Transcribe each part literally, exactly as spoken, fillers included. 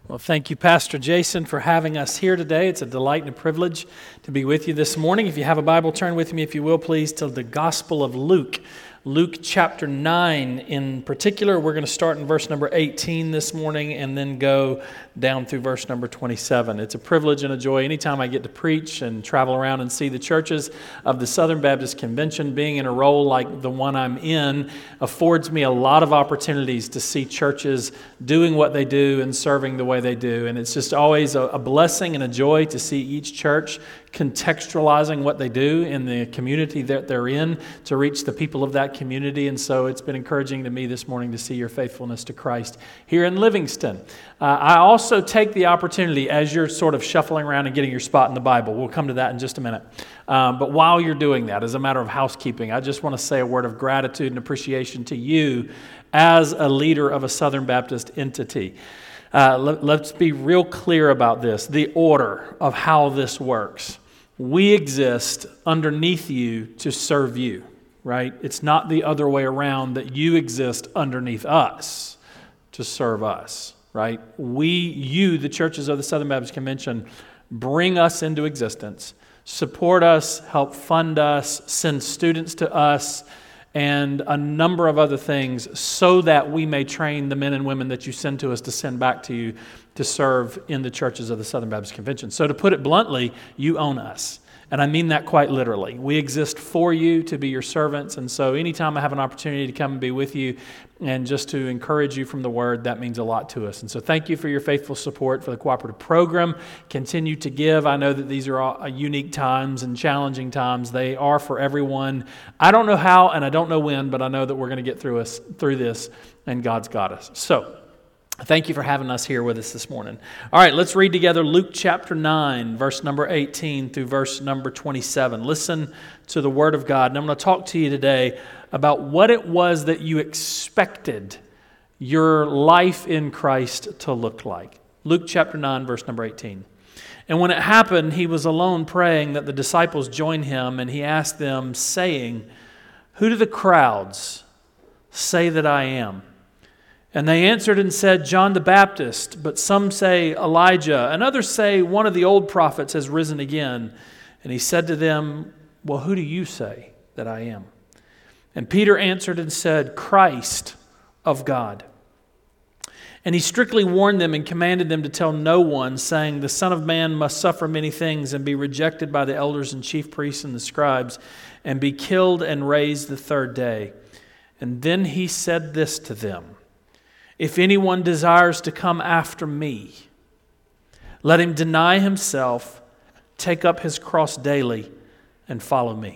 Well, thank you, Pastor Jason, for having us here today. It's a delight and a privilege to be with you this morning. If you have a Bible, turn with me, if you will, please, to the Gospel of Luke. Luke chapter nine in particular. We're going to start in verse number eighteen this morning and then go down through verse number twenty-seven. It's a privilege and a joy anytime I get to preach and travel around and see the churches of the Southern Baptist Convention. Being in a role like the one I'm in affords me a lot of opportunities to see churches doing what they do and serving the way they do. And it's just always a, a blessing and a joy to see each church contextualizing what they do in the community that they're in to reach the people of that community. And so it's been encouraging to me this morning to see your faithfulness to Christ here in Livingston. Uh, I also take the opportunity as you're sort of shuffling around and getting your spot in the Bible. We'll come to that in just a minute. Um, but while you're doing that, as a matter of housekeeping, I just want to say a word of gratitude and appreciation to you as a leader of a Southern Baptist entity. Uh, let, let's be real clear about this, the order of how this works. We exist underneath you to serve you, right? It's not the other way around that you exist underneath us to serve us, right? We, you, the churches of the Southern Baptist Convention, bring us into existence, support us, help fund us, send students to us, and a number of other things so that we may train the men and women that you send to us to send back to you to serve in the churches of the Southern Baptist Convention. So to put it bluntly, you own us. And I mean that quite literally. We exist for you to be your servants. And so anytime I have an opportunity to come and be with you and just to encourage you from the Word, that means a lot to us. And so thank you for your faithful support for the cooperative program. Continue to give. I know that these are all unique times and challenging times. They are for everyone. I don't know how and I don't know when, but I know that we're going to get through us through this, and God's got us. So thank you for having us here with us this morning. All right, let's read together Luke chapter nine, verse number eighteen through verse number twenty-seven. Listen to the Word of God. And I'm going to talk to you today about what it was that you expected your life in Christ to look like. Luke chapter nine, verse number eighteen. And when it happened, he was alone praying that the disciples join him, and he asked them, saying, "Who do the crowds say that I am?" And they answered and said, "John the Baptist, but some say Elijah, and others say one of the old prophets has risen again." And he said to them, "Well, who do you say that I am?" And Peter answered and said, "Christ of God." And he strictly warned them and commanded them to tell no one, saying, "The Son of Man must suffer many things and be rejected by the elders and chief priests and the scribes, and be killed and raised the third day." And then he said this to them, "If anyone desires to come after me, let him deny himself, take up his cross daily, and follow me.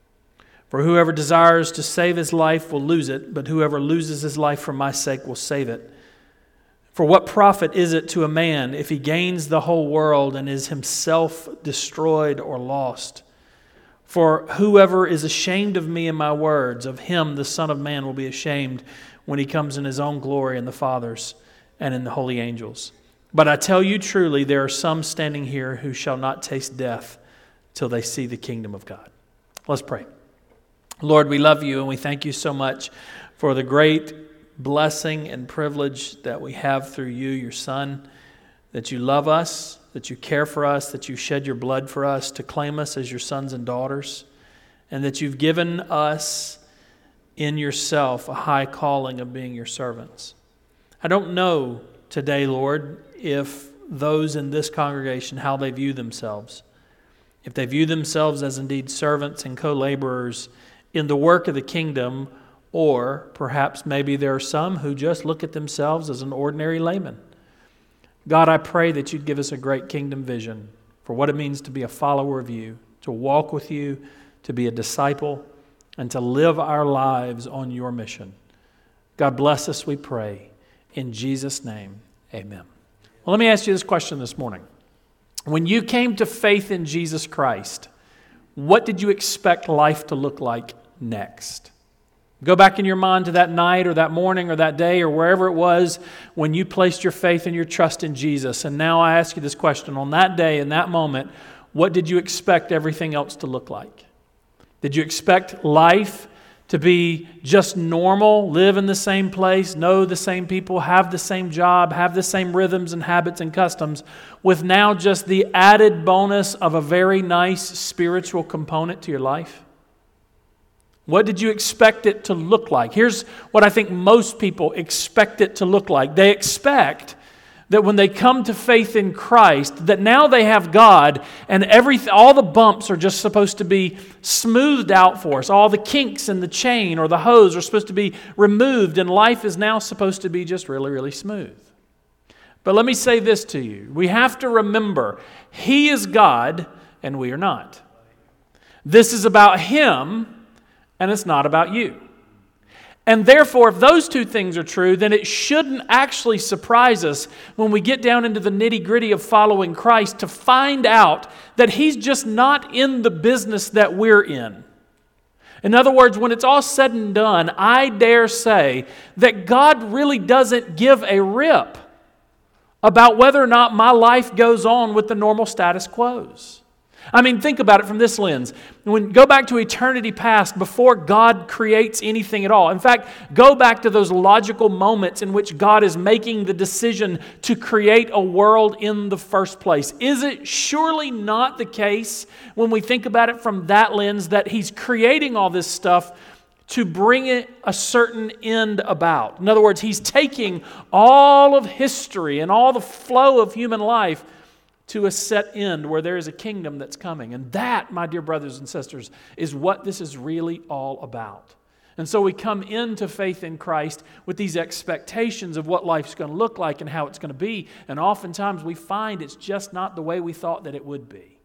For whoever desires to save his life will lose it, but whoever loses his life for my sake will save it. For what profit is it to a man if he gains the whole world and is himself destroyed or lost? For whoever is ashamed of me and my words, of him the Son of Man will be ashamed when he comes in his own glory and the Father's and in the holy angels. But I tell you truly, there are some standing here who shall not taste death till they see the kingdom of God." Let's pray. Lord, we love you and we thank you so much for the great blessing and privilege that we have through you, your Son, that you love us, that you care for us, that you shed your blood for us to claim us as your sons and daughters, and that you've given us in yourself a high calling of being your servants. I don't know today, Lord, if those in this congregation, how they view themselves. If they view themselves as indeed servants and co-laborers in the work of the kingdom, or perhaps maybe there are some who just look at themselves as an ordinary layman. God, I pray that you'd give us a great kingdom vision for what it means to be a follower of you, to walk with you, to be a disciple, and to live our lives on your mission. God bless us, we pray. In Jesus' name, amen. Well, let me ask you this question this morning. When you came to faith in Jesus Christ, what did you expect life to look like next? Go back in your mind to that night or that morning or that day or wherever it was when you placed your faith and your trust in Jesus. And now I ask you this question. On that day, in that moment, what did you expect everything else to look like? Did you expect life to be just normal, live in the same place, know the same people, have the same job, have the same rhythms and habits and customs, with now just the added bonus of a very nice spiritual component to your life? What did you expect it to look like? Here's what I think most people expect it to look like. They expect that when they come to faith in Christ, that now they have God and everything, all the bumps are just supposed to be smoothed out for us. All the kinks in the chain or the hose are supposed to be removed, and life is now supposed to be just really, really smooth. But let me say this to you. We have to remember, He is God and we are not. This is about Him and it's not about you. And therefore, if those two things are true, then it shouldn't actually surprise us when we get down into the nitty-gritty of following Christ to find out that He's just not in the business that we're in. In other words, when it's all said and done, I dare say that God really doesn't give a rip about whether or not my life goes on with the normal status quos. I mean, think about it from this lens. When go back to eternity past, before God creates anything at all. In fact, go back to those logical moments in which God is making the decision to create a world in the first place. Is it surely not the case, when we think about it from that lens, that He's creating all this stuff to bring it a certain end about? In other words, He's taking all of history and all the flow of human life to a set end where there is a kingdom that's coming. And that, my dear brothers and sisters, is what this is really all about. And so we come into faith in Christ with these expectations of what life's going to look like and how it's going to be. And oftentimes we find it's just not the way we thought that it would be.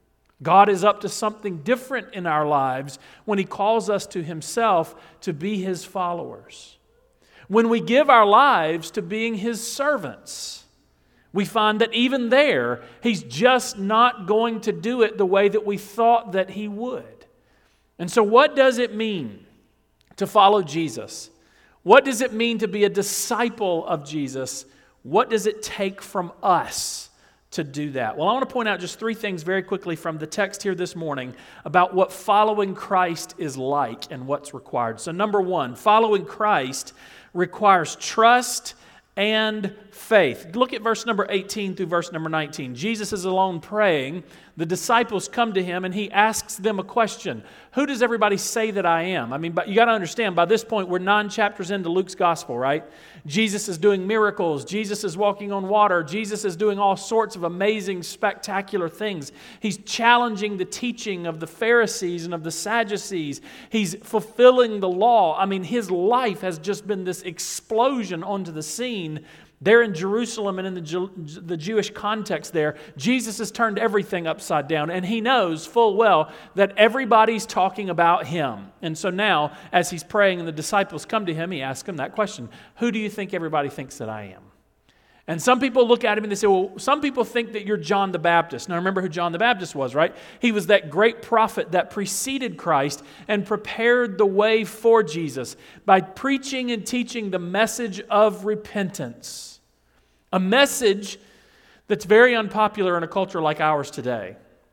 God is up to something different in our lives when He calls us to Himself to be His followers. When we give our lives to being His servants, we find that even there, He's just not going to do it the way that we thought that He would. And so what does it mean to follow Jesus? What does it mean to be a disciple of Jesus? What does it take from us to do that? Well, I want to point out just three things very quickly from the text here this morning about what following Christ is like and what's required. So number one, following Christ requires trust and faith. Look at verse number eighteen through verse number nineteen. Jesus is alone praying. The disciples come to Him and He asks them a question. Who does everybody say that I am? I mean, but you got to understand, by this point, we're nine chapters into Luke's gospel, right? Jesus is doing miracles. Jesus is walking on water. Jesus is doing all sorts of amazing, spectacular things. He's challenging the teaching of the Pharisees and of the Sadducees. He's fulfilling the law. I mean, His life has just been this explosion onto the scene. There in Jerusalem and in the, Jew, the Jewish context there, Jesus has turned everything upside down, and He knows full well that everybody's talking about Him. And so now, as He's praying and the disciples come to Him, He asks Him that question: who do you think everybody thinks that I am? And some people look at Him and they say, well, some people think that you're John the Baptist. Now remember who John the Baptist was, right? He was that great prophet that preceded Christ and prepared the way for Jesus by preaching and teaching the message of repentance. A message that's very unpopular in a culture like ours today.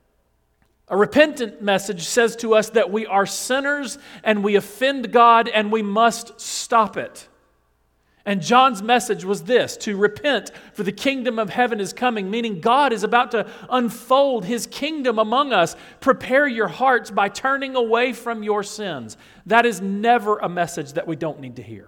A repentant message says to us that we are sinners and we offend God and we must stop it. And John's message was this: to repent, for the kingdom of heaven is coming, meaning God is about to unfold His kingdom among us. Prepare your hearts by turning away from your sins. That is never a message that we don't need to hear.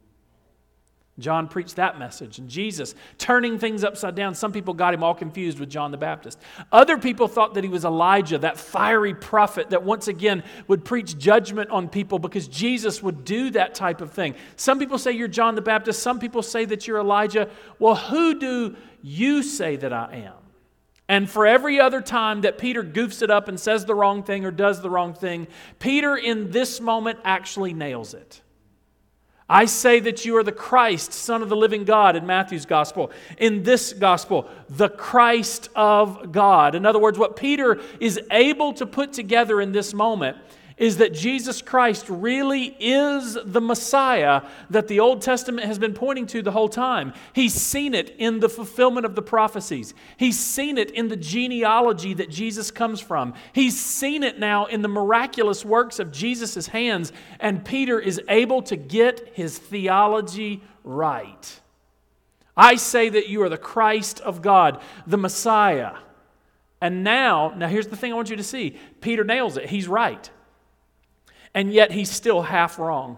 John preached that message, and Jesus turning things upside down. Some people got Him all confused with John the Baptist. Other people thought that He was Elijah, that fiery prophet that once again would preach judgment on people because Jesus would do that type of thing. Some people say you're John the Baptist. Some people say that you're Elijah. Well, who do you say that I am? And for every other time that Peter goofs it up and says the wrong thing or does the wrong thing, Peter in this moment actually nails it. I say that you are the Christ, Son of the living God, in Matthew's gospel. In this gospel, the Christ of God. In other words, what Peter is able to put together in this moment is that Jesus Christ really is the Messiah that the Old Testament has been pointing to the whole time. He's seen it in the fulfillment of the prophecies. He's seen it in the genealogy that Jesus comes from. He's seen it now in the miraculous works of Jesus' hands, and Peter is able to get his theology right. I say that you are the Christ of God, the Messiah. And now, now here's the thing I want you to see. Peter nails it. He's right. And yet he's still half wrong.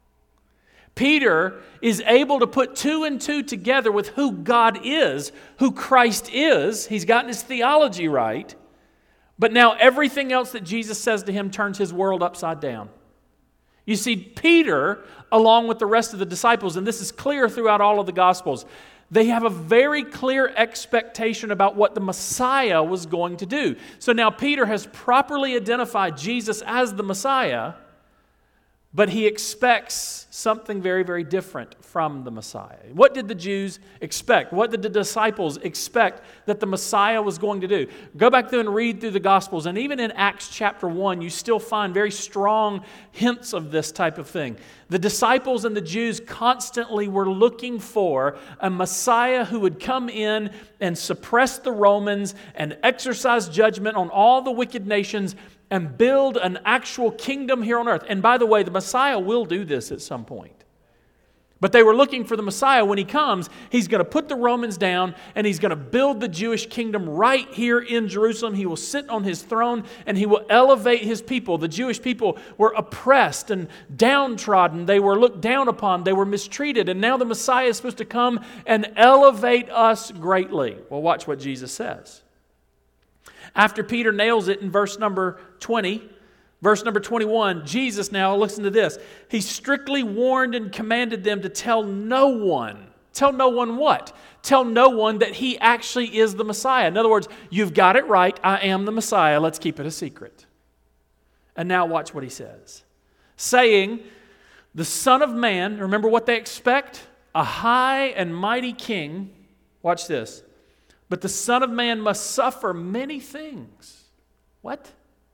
Peter is able to put two and two together with who God is, who Christ is. He's gotten his theology right. But now everything else that Jesus says to him turns his world upside down. You see, Peter, along with the rest of the disciples, and this is clear throughout all of the Gospels, they have a very clear expectation about what the Messiah was going to do. So now Peter has properly identified Jesus as the Messiah, but he expects something very, very different from the Messiah. What did the Jews expect? What did the disciples expect that the Messiah was going to do? Go back through and read through the Gospels, and even in Acts chapter one, you still find very strong hints of this type of thing. The disciples and the Jews constantly were looking for a Messiah who would come in and suppress the Romans and exercise judgment on all the wicked nations and build an actual kingdom here on earth. And by the way, the Messiah will do this at some point. But they were looking for the Messiah. When he comes, he's going to put the Romans down and he's going to build the Jewish kingdom right here in Jerusalem. He will sit on his throne and he will elevate his people. The Jewish people were oppressed and downtrodden. They were looked down upon. They were mistreated. And now the Messiah is supposed to come and elevate us greatly. Well, watch what Jesus says. After Peter nails it in verse number twenty, verse number twenty-one, Jesus now, listen to this. He strictly warned and commanded them to tell no one. Tell no one what? Tell no one that he actually is the Messiah. In other words, you've got it right. I am the Messiah. Let's keep it a secret. And now watch what he says. Saying, the Son of Man, remember what they expect? A high and mighty king. Watch this. But the Son of Man must suffer many things. What?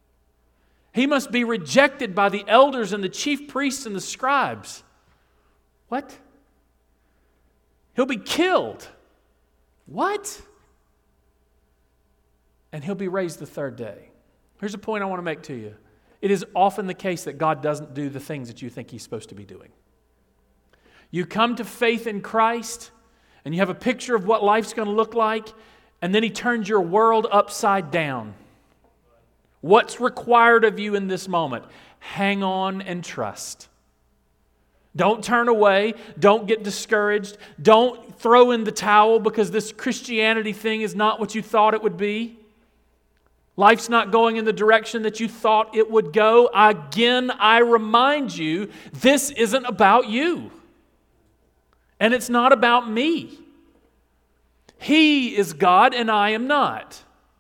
He must be rejected by the elders and the chief priests and the scribes. What? He'll be killed. What? And he'll be raised the third day. Here's a point I want to make to you. It is often the case that God doesn't do the things that you think he's supposed to be doing. You come to faith in Christ, and you have a picture of what life's going to look like, and then he turns your world upside down. What's required of you in this moment? Hang on and trust. Don't turn away. Don't get discouraged. Don't throw in the towel because this Christianity thing is not what you thought it would be. Life's not going in the direction that you thought it would go. Again, I remind you, this isn't about you. And it's not about me. He is God and I am not.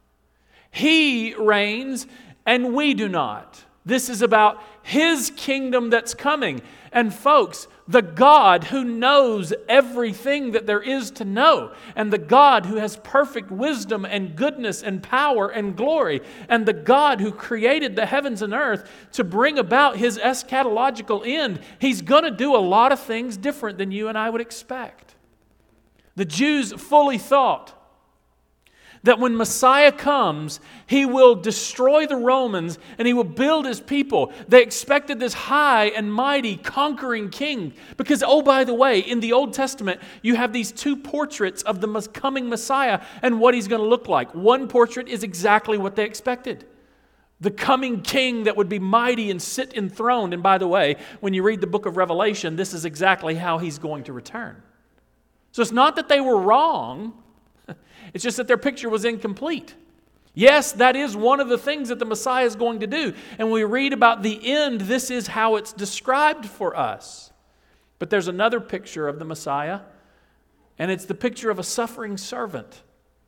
He reigns and we do not. This is about His kingdom that's coming. And folks, the God who knows everything that there is to know, and the God who has perfect wisdom and goodness and power and glory, and the God who created the heavens and earth to bring about His eschatological end, He's going to do a lot of things different than you and I would expect. The Jews fully thought that when Messiah comes, He will destroy the Romans and He will build His people. They expected this high and mighty conquering king because, oh, by the way, in the Old Testament, you have these two portraits of the coming Messiah and what He's going to look like. One portrait is exactly what they expected. The coming king that would be mighty and sit enthroned. And by the way, when you read the book of Revelation, this is exactly how He's going to return. So it's not that they were wrong. It's just that their picture was incomplete. Yes, that is one of the things that the Messiah is going to do. And when we read about the end, this is how it's described for us. But there's another picture of the Messiah, and it's the picture of a suffering servant.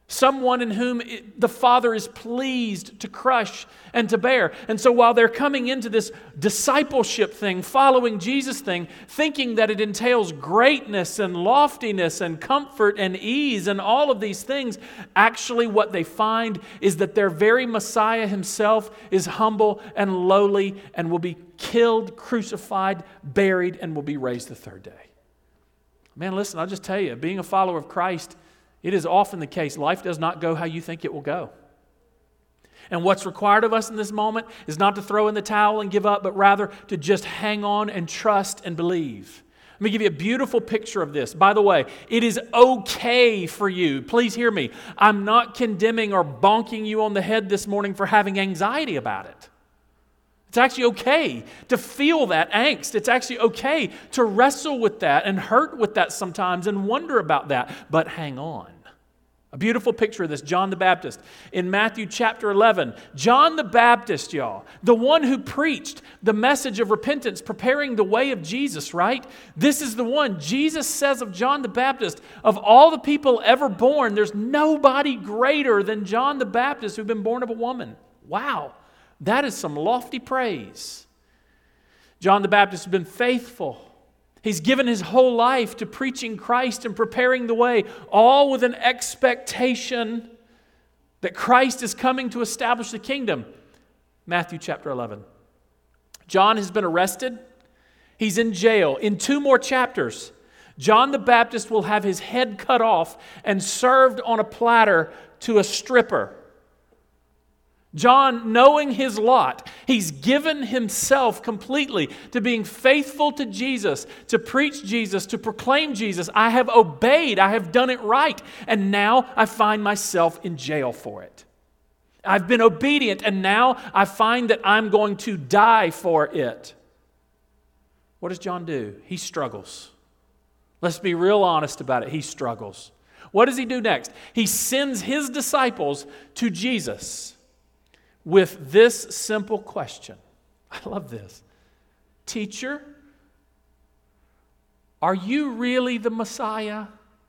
Someone in whom it, the Father is pleased to crush and to bear. And so while they're coming into this discipleship thing, following Jesus thing, thinking that it entails greatness and loftiness and comfort and ease and all of these things, actually what they find is that their very Messiah himself is humble and lowly and will be killed, crucified, buried, and will be raised the third day. Man, listen, I'll just tell you, being a follower of Christ, it is often the case. Life does not go how you think it will go. And what's required of us in this moment is not to throw in the towel and give up, but rather to just hang on and trust and believe. Let me give you a beautiful picture of this. By the way, it is okay for you. Please hear me. I'm not condemning or bonking you on the head this morning for having anxiety about it. It's actually okay to feel that angst. It's actually okay to wrestle with that and hurt with that sometimes and wonder about that. But hang on. A beautiful picture of this, John the Baptist. In Matthew chapter eleven, John the Baptist, y'all, the one who preached the message of repentance, preparing the way of Jesus, right? This is the one. Jesus says of John the Baptist, of all the people ever born, there's nobody greater than John the Baptist who'd been born of a woman. Wow. That is some lofty praise. John the Baptist has been faithful. He's given his whole life to preaching Christ and preparing the way, all with an expectation that Christ is coming to establish the kingdom. Matthew chapter eleven. John has been arrested. He's in jail. In two more chapters, John the Baptist will have his head cut off and served on a platter to a stripper. John, knowing his lot, he's given himself completely to being faithful to Jesus, to preach Jesus, to proclaim Jesus. I have obeyed. I have done it right. And now I find myself in jail for it. I've been obedient, and now I find that I'm going to die for it. What does John do? He struggles. Let's be real honest about it. He struggles. What does he do next? He sends his disciples to Jesus with this simple question. I love this. Teacher, are you really the Messiah?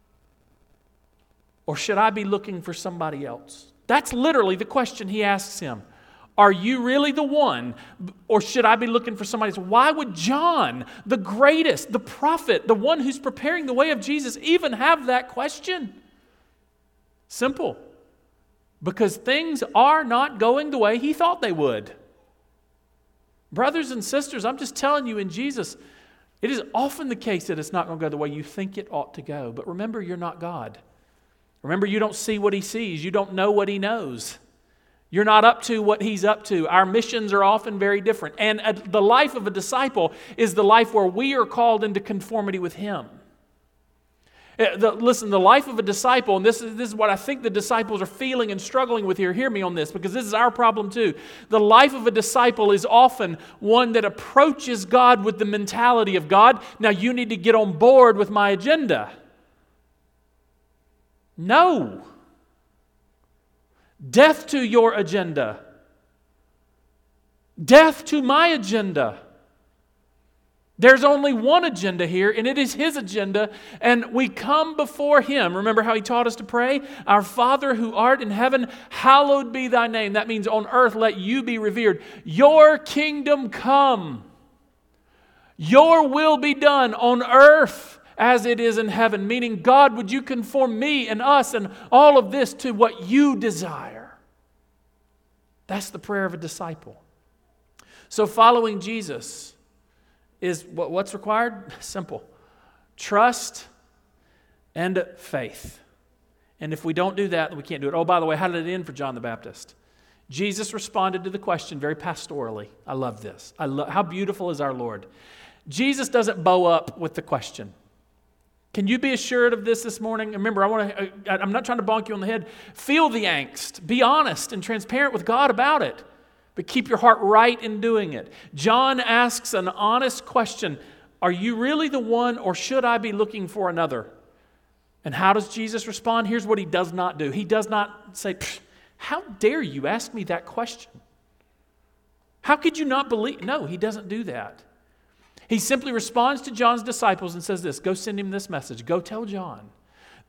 Or should I be looking for somebody else? That's literally the question he asks him. Are you really the one? Or should I be looking for somebody else? Why would John, the greatest, the prophet, the one who's preparing the way of Jesus, even have that question? Simple. Because things are not going the way he thought they would. Brothers and sisters, I'm just telling you in Jesus, it is often the case that it's not going to go the way you think it ought to go. But remember, you're not God. Remember, you don't see what he sees. You don't know what he knows. You're not up to what he's up to. Our missions are often very different. And the life of a disciple is the life where we are called into conformity with him. The, listen, the life of a disciple, and this is, this is what I think the disciples are feeling and struggling with here. Hear me on this, because this is our problem too. The life of a disciple is often one that approaches God with the mentality of, God, now you need to get on board with my agenda. No. Death to your agenda. Death to my agenda. There's only one agenda here, and it is his agenda, and we come before him. Remember how he taught us to pray? Our Father who art in heaven, hallowed be thy name. That means on earth let you be revered. Your kingdom come. Your will be done on earth as it is in heaven. Meaning, God, would you conform me and us and all of this to what you desire? That's the prayer of a disciple. So following Jesus is what's required? Simple. Trust and faith. And if we don't do that, then we can't do it. Oh, by the way, how did it end for John the Baptist? Jesus responded to the question very pastorally. I love this. I love, how beautiful is our Lord? Jesus doesn't bow up with the question. Can you be assured of this this morning? Remember, I want to, I'm not trying to bonk you on the head. Feel the angst. Be honest and transparent with God about it. But keep your heart right in doing it. John asks an honest question. Are you really the one, or should I be looking for another? And how does Jesus respond? Here's what he does not do. He does not say, how dare you ask me that question? How could you not believe? No, he doesn't do that. He simply responds to John's disciples and says this, go send him this message. Go tell John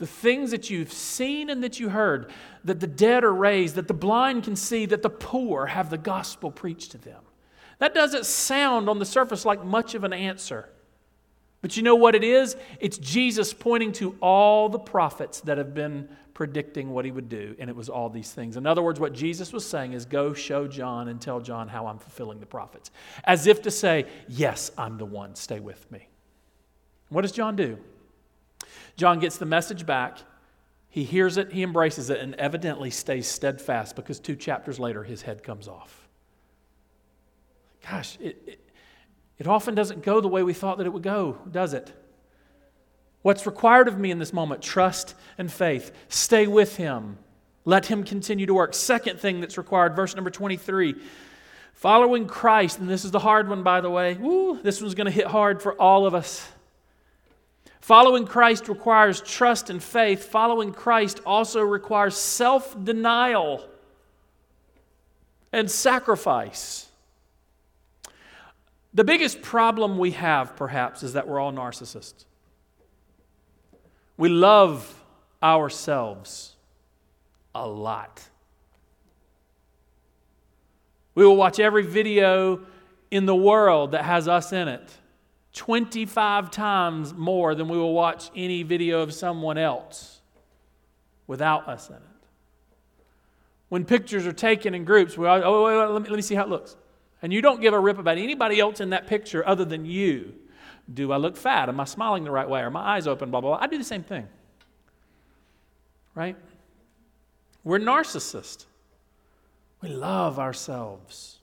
the things that you've seen and that you heard, that the dead are raised, that the blind can see, that the poor have the gospel preached to them. That doesn't sound on the surface like much of an answer. But you know what it is? It's Jesus pointing to all the prophets that have been predicting what he would do, and it was all these things. In other words, what Jesus was saying is, go show John and tell John how I'm fulfilling the prophets. As if to say, yes, I'm the one, stay with me. What does John do? John gets the message back, he hears it, he embraces it, and evidently stays steadfast because two chapters later his head comes off. Gosh, it, it, it often doesn't go the way we thought that it would go, does it? What's required of me in this moment? Trust and faith. Stay with him. Let him continue to work. Second thing that's required, verse number twenty-three. Following Christ, and this is the hard one, by the way. Woo, this one's going to hit hard for all of us. Following Christ requires trust and faith. Following Christ also requires self-denial and sacrifice. The biggest problem we have, perhaps, is that we're all narcissists. We love ourselves a lot. We will watch every video in the world that has us in it twenty-five times more than we will watch any video of someone else without us in it. When pictures are taken in groups, we all, oh, wait, wait, let me, let me see how it looks. And you don't give a rip about anybody else in that picture other than you. Do I look fat? Am I smiling the right way? Are my eyes open? Blah, blah, blah. I do the same thing. Right? We're narcissists. We love ourselves.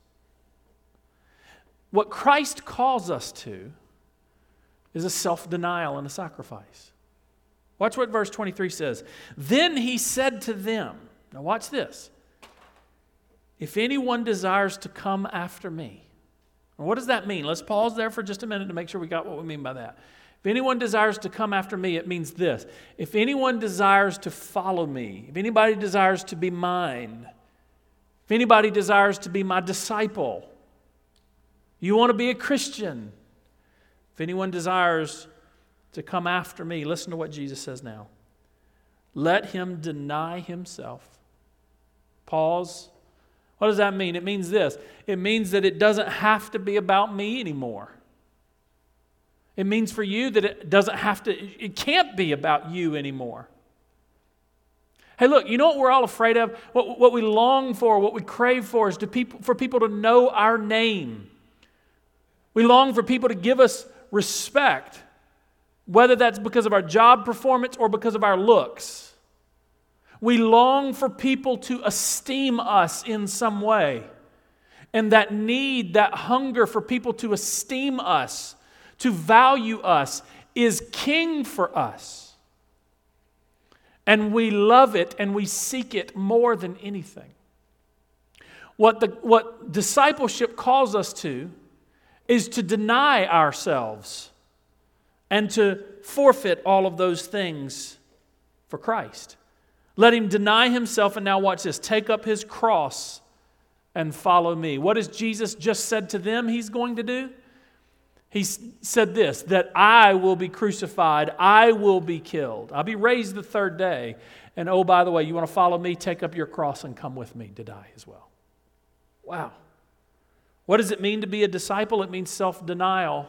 What Christ calls us to is a self-denial and a sacrifice. Watch what verse twenty-three says. Then he said to them, now watch this. If anyone desires to come after me. What does that mean? Let's pause there for just a minute to make sure we got what we mean by that. If anyone desires to come after me, it means this. If anyone desires to follow me, if anybody desires to be mine, if anybody desires to be my disciple, you want to be a Christian, if anyone desires to come after me, listen to what Jesus says now. Let him deny himself. Pause. What does that mean? It means this. It means that it doesn't have to be about me anymore. It means for you that it doesn't have to, it can't be about you anymore. Hey, look, you know what we're all afraid of? What, what we long for, what we crave for is to people, for people to know our name. We long for people to give us respect, whether that's because of our job performance or because of our looks. We long for people to esteem us in some way. And that need, that hunger for people to esteem us, to value us, is king for us. And we love it and we seek it more than anything. What, the, what discipleship calls us to is to deny ourselves and to forfeit all of those things for Christ. Let him deny himself, and now watch this, take up his cross and follow me. What has Jesus just said to them he's going to do? He said this, that I will be crucified, I will be killed. I'll be raised the third day. And oh, by the way, you want to follow me? Take up your cross and come with me to die as well. Wow. What does it mean to be a disciple? It means self-denial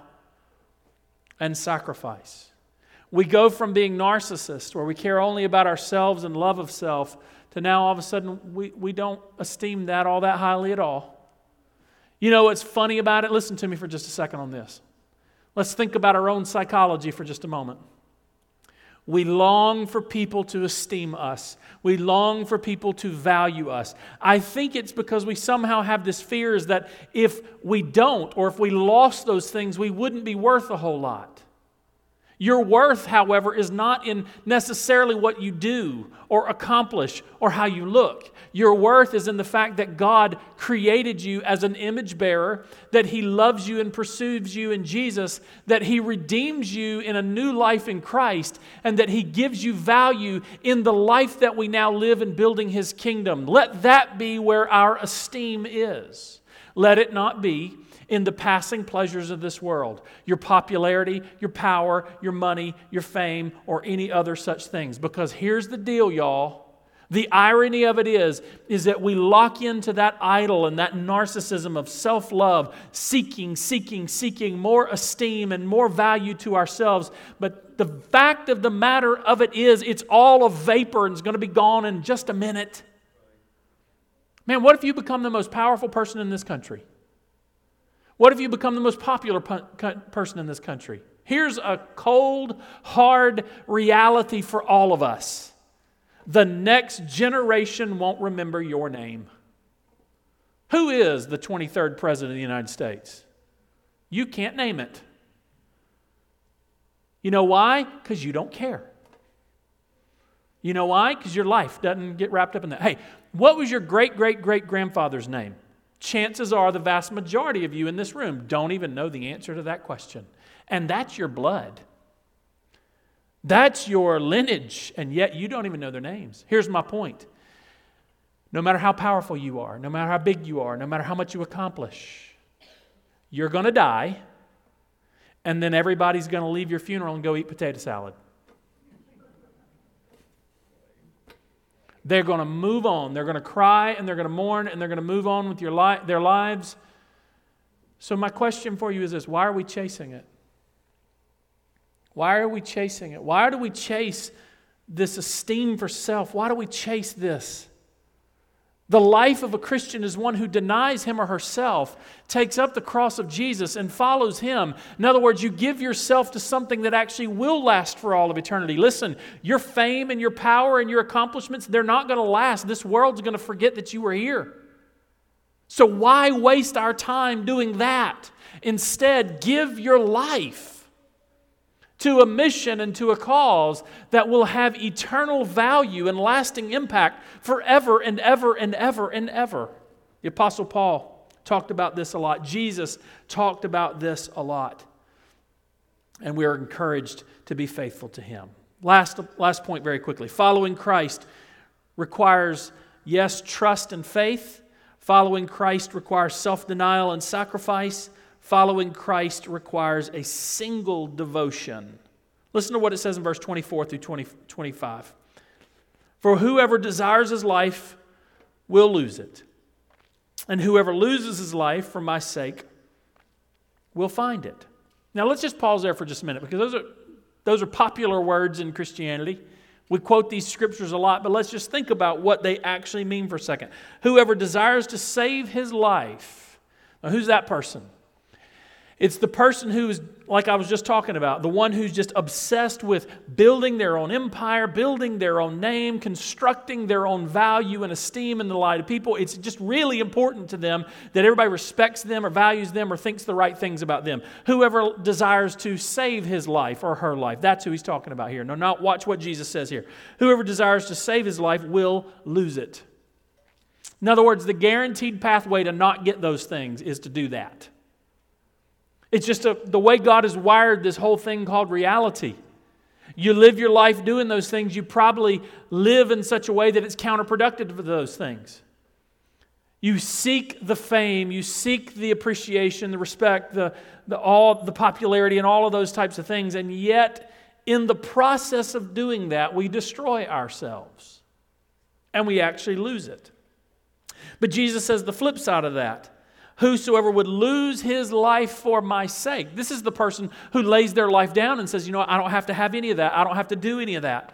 and sacrifice. We go from being narcissists, where we care only about ourselves and love of self, to now all of a sudden we, we don't esteem that all that highly at all. You know what's funny about it? Listen to me for just a second on this. Let's think about our own psychology for just a moment. We long for people to esteem us. We long for people to value us. I think it's because we somehow have this fear is that if we don't, or if we lost those things, we wouldn't be worth a whole lot. Your worth, however, is not in necessarily what you do or accomplish or how you look. Your worth is in the fact that God created you as an image bearer, that He loves you and pursues you in Jesus, that He redeems you in a new life in Christ, and that He gives you value in the life that we now live in building His kingdom. Let that be where our esteem is. Let it not be in the passing pleasures of this world, your popularity, your power, your money, your fame, or any other such things. Because here's the deal, y'all. The irony of it is, is that we lock into that idol and that narcissism of self-love, seeking, seeking, seeking more esteem and more value to ourselves. But the fact of the matter of it is, it's all a vapor and it's going to be gone in just a minute. Man, what if you become the most powerful person in this country? What if you become the most popular person in this country? Here's a cold, hard reality for all of us. The next generation won't remember your name. Who is the twenty-third President of the United States? You can't name it. You know why? Because you don't care. You know why? Because your life doesn't get wrapped up in that. Hey, what was your great-great-great-grandfather's name? Chances are the vast majority of you in this room don't even know the answer to that question. And that's your blood. That's your lineage, and yet you don't even know their names. Here's my point. No matter how powerful you are, no matter how big you are, no matter how much you accomplish, you're going to die, and then everybody's going to leave your funeral and go eat potato salad. They're going to move on. They're going to cry, and they're going to mourn, and they're going to move on with your li- their lives. So my question for you is this: why are we chasing it? Why are we chasing it? Why do we chase this esteem for self? Why do we chase this? The life of a Christian is one who denies him or herself, takes up the cross of Jesus, and follows Him. In other words, you give yourself to something that actually will last for all of eternity. Listen, your fame and your power and your accomplishments, they're not going to last. This world's going to forget that you were here. So why waste our time doing that? Instead, give your life to a mission and to a cause that will have eternal value and lasting impact forever and ever and ever and ever. The Apostle Paul talked about this a lot. Jesus talked about this a lot. And we are encouraged to be faithful to Him. Last, last point very quickly. Following Christ requires, yes, trust and faith. Following Christ requires self-denial and sacrifice. Following Christ requires a single devotion. Listen to what it says in verse twenty-four through twenty, twenty-five. For whoever desires his life will lose it. And whoever loses his life for my sake will find it. Now let's just pause there for just a minute, because those are, those are popular words in Christianity. We quote these scriptures a lot, but let's just think about what they actually mean for a second. Whoever desires to save his life. Now who's that person? It's the person who is, like I was just talking about, the one who's just obsessed with building their own empire, building their own name, constructing their own value and esteem in the light of people. It's just really important to them that everybody respects them or values them or thinks the right things about them. Whoever desires to save his life or her life, that's who he's talking about here. No, not watch what Jesus says here. Whoever desires to save his life will lose it. In other words, the guaranteed pathway to not get those things is to do that. It's just a, the way God has wired this whole thing called reality. You live your life doing those things, you probably live in such a way that it's counterproductive to those things. You seek the fame, you seek the appreciation, the respect, the, the, all, the popularity, and all of those types of things, and yet in the process of doing that, we destroy ourselves. And we actually lose it. But Jesus says the flip side of that. Whosoever would lose his life for my sake. This is the person who lays their life down and says, you know, I don't have to have any of that. I don't have to do any of that.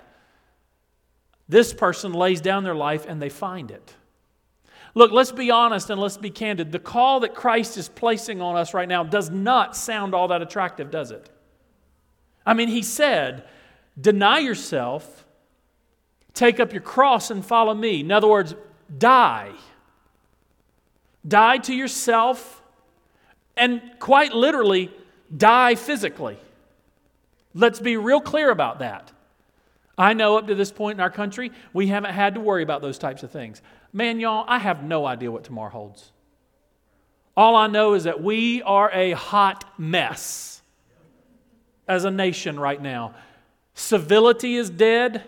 This person lays down their life and they find it. Look, let's be honest and let's be candid. The call that Christ is placing on us right now does not sound all that attractive, does it? I mean, He said, deny yourself, take up your cross and follow me. In other words, die. Die to yourself, and quite literally, die physically. Let's be real clear about that. I know up to this point in our country, we haven't had to worry about those types of things. Man, y'all, I have no idea what tomorrow holds. All I know is that we are a hot mess as a nation right now. Civility is dead.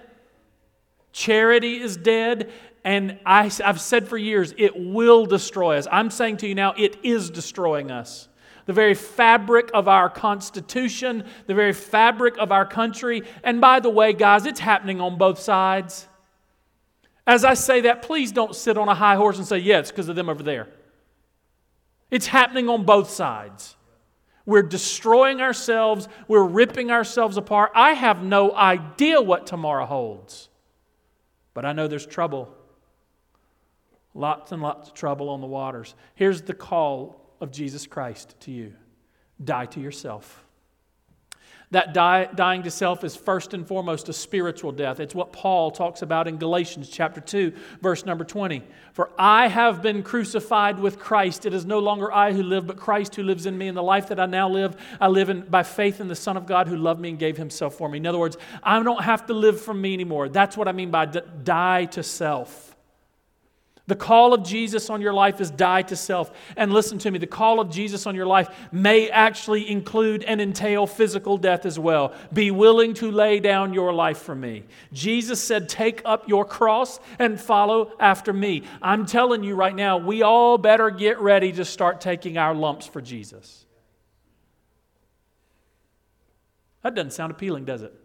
Charity is dead. And I, I've said for years, it will destroy us. I'm saying to you now, it is destroying us. the very fabric of our Constitution, the very fabric of our country. And by the way, guys, it's happening on both sides. As I say that, please don't sit on a high horse and say, yeah, it's because of them over there. It's happening on both sides. We're destroying ourselves. We're ripping ourselves apart. I have no idea what tomorrow holds. But I know there's trouble. Lots and lots of trouble on the waters. Here's the call of Jesus Christ to you. Die to yourself. That die, dying to self is first and foremost a spiritual death. It's what Paul talks about in Galatians chapter two, verse number twenty. For I have been crucified with Christ. It is no longer I who live, but Christ who lives in me. And the life that I now live, I live in by faith in the Son of God who loved me and gave himself for me. In other words, I don't have to live for me anymore. That's what I mean by d- die to self. The call of Jesus on your life is die to self. And listen to me, the call of Jesus on your life may actually include and entail physical death as well. Be willing to lay down your life for me. Jesus said, take up your cross and follow after me. I'm telling you right now, we all better get ready to start taking our lumps for Jesus. That doesn't sound appealing, does it?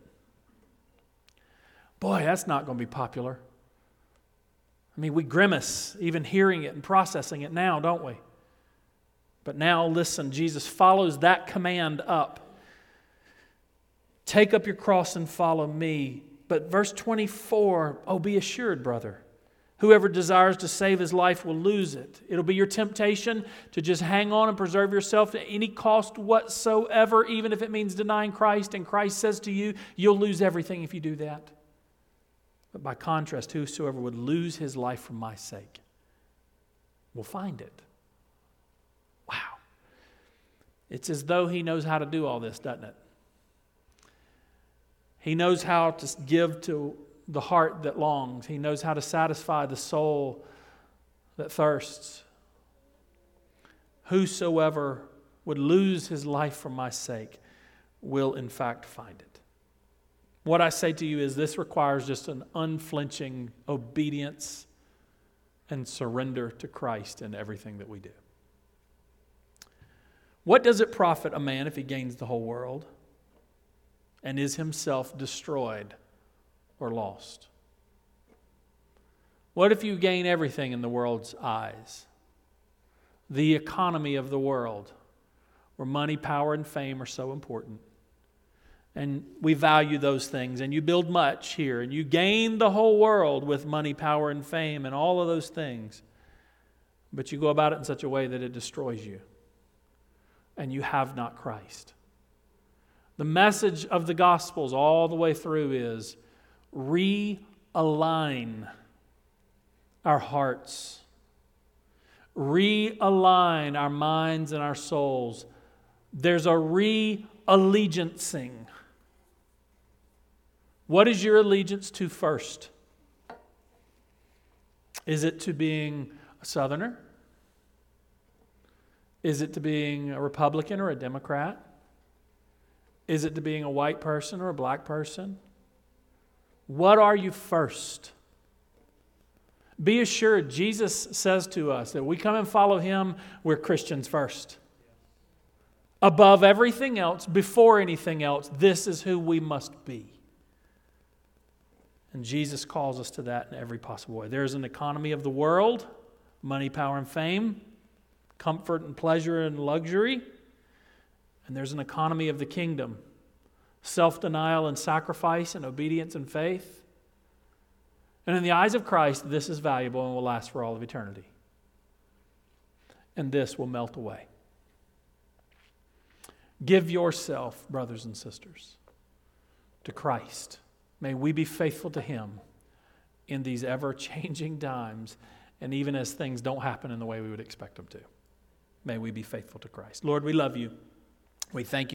Boy, that's not going to be popular. I mean, we grimace even hearing it and processing it now, don't we? But now, listen, Jesus follows that command up. Take up your cross and follow me. But verse twenty-four, oh, be assured, brother, whoever desires to save his life will lose it. It'll be your temptation to just hang on and preserve yourself at any cost whatsoever, even if it means denying Christ. And Christ says to you, you'll lose everything if you do that. But by contrast, whosoever would lose his life for my sake will find it. Wow. It's as though he knows how to do all this, doesn't it? He knows how to give to the heart that longs. He knows how to satisfy the soul that thirsts. Whosoever would lose his life for my sake will in fact find it. What I say to you is this requires just an unflinching obedience and surrender to Christ in everything that we do. What does it profit a man if he gains the whole world and is himself destroyed or lost? What if you gain everything in the world's eyes? The economy of the world, where money, power, and fame are so important. And we value those things, and you build much here, and you gain the whole world with money, power, and fame, and all of those things. But you go about it in such a way that it destroys you, and you have not Christ. The message of the Gospels all the way through is realign our hearts, realign our minds and our souls. There's a re-allegiancing. What is your allegiance to first? Is it to being a Southerner? Is it to being a Republican or a Democrat? Is it to being a white person or a black person? What are you first? Be assured, Jesus says to us that we come and follow Him, we're Christians first. Above everything else, before anything else, this is who we must be. And Jesus calls us to that in every possible way. There's an economy of the world, money, power, and fame, comfort and pleasure and luxury. And there's an economy of the kingdom, self-denial and sacrifice and obedience and faith. And in the eyes of Christ, this is valuable and will last for all of eternity. And this will melt away. Give yourself, brothers and sisters, to Christ. May we be faithful to Him in these ever-changing times, and even as things don't happen in the way we would expect them to. May we be faithful to Christ. Lord, we love You. We thank You.